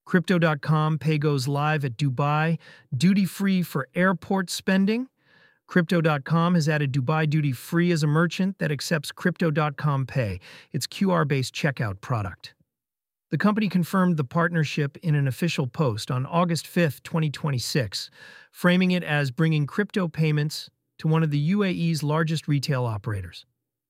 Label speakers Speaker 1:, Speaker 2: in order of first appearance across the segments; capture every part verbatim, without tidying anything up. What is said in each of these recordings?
Speaker 1: Crypto dot com Pay goes live at Dubai, duty-free for airport spending. Crypto dot com has added Dubai duty-free as a merchant that accepts Crypto dot com Pay, its Q R-based checkout product. The company confirmed the partnership in an official post on August fifth, twenty twenty-six, framing it as bringing crypto payments to one of the U A E's largest retail operators.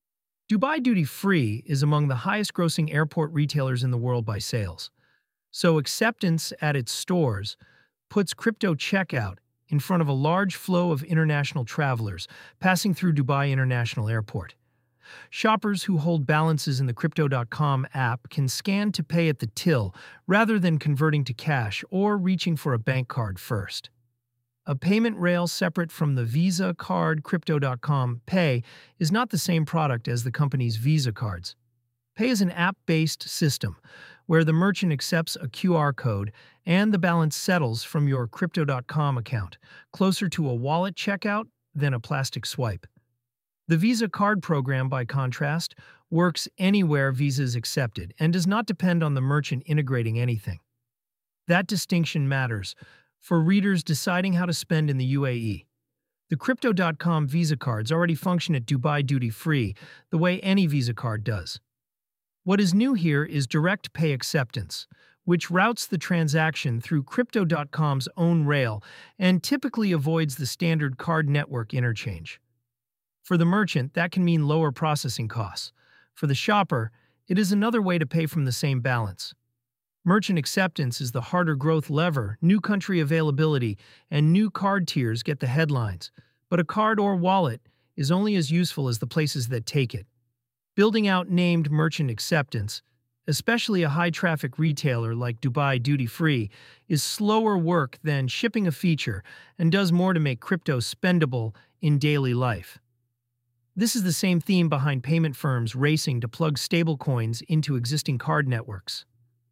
Speaker 1: Dubai Duty Free is among the highest-grossing airport retailers in the world by sales, so acceptance at its stores puts crypto checkout in front of a large flow of international travelers passing through Dubai International Airport. Shoppers who hold balances in the Crypto dot com app can scan to pay at the till rather than converting to cash or reaching for a bank card first. A payment rail separate from the Visa card Crypto dot com Pay is not the same product as the company's Visa cards. Pay is an app-based system where the merchant accepts a Q R code and the balance settles from your Crypto dot com account, closer to a wallet checkout than a plastic swipe. The Visa card program, by contrast, works anywhere Visa is accepted and does not depend on the merchant integrating anything. That distinction matters for readers deciding how to spend in the U A E. The Crypto dot com Visa cards already function at Dubai duty-free the way any Visa card does. What is new here is direct pay acceptance, which routes the transaction through Crypto dot com's own rail and typically avoids the standard card network interchange. For the merchant, that can mean lower processing costs. For the shopper, it is another way to pay from the same balance. Merchant acceptance is the harder growth lever. New country availability and new card tiers get the headlines, but a card or wallet is only as useful as the places that take it. Building out named merchant acceptance, especially a high-traffic retailer like Dubai Duty Free, is slower work than shipping a feature and does more to make crypto spendable in daily life. This is the same theme behind payment firms racing to plug stablecoins into existing card networks.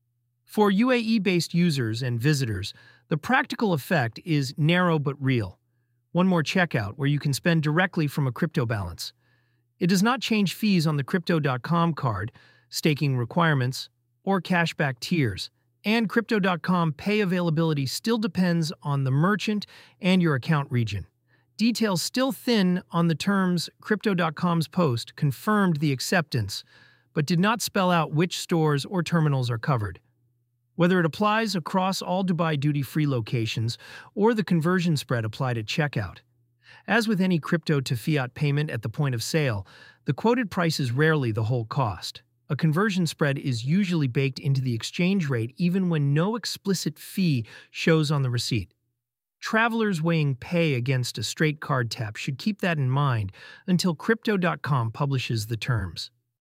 Speaker 1: For U A E-based users and visitors, the practical effect is narrow but real. One more checkout where you can spend directly from a crypto balance. It does not change fees on the Crypto dot com card, staking requirements, or cashback tiers, and Crypto dot com Pay availability still depends on the merchant and your account region. Details still thin on the terms. Crypto dot com's post confirmed the acceptance, but did not spell out which stores or terminals are covered. Whether it applies across all Dubai duty-free locations or the conversion spread applied at checkout. As with any crypto to fiat payment at the point of sale, the quoted price is rarely the whole cost. A conversion spread is usually baked into the exchange rate even when no explicit fee shows on the receipt. Travelers weighing pay against a straight card tap should keep that in mind until Crypto dot com publishes the terms.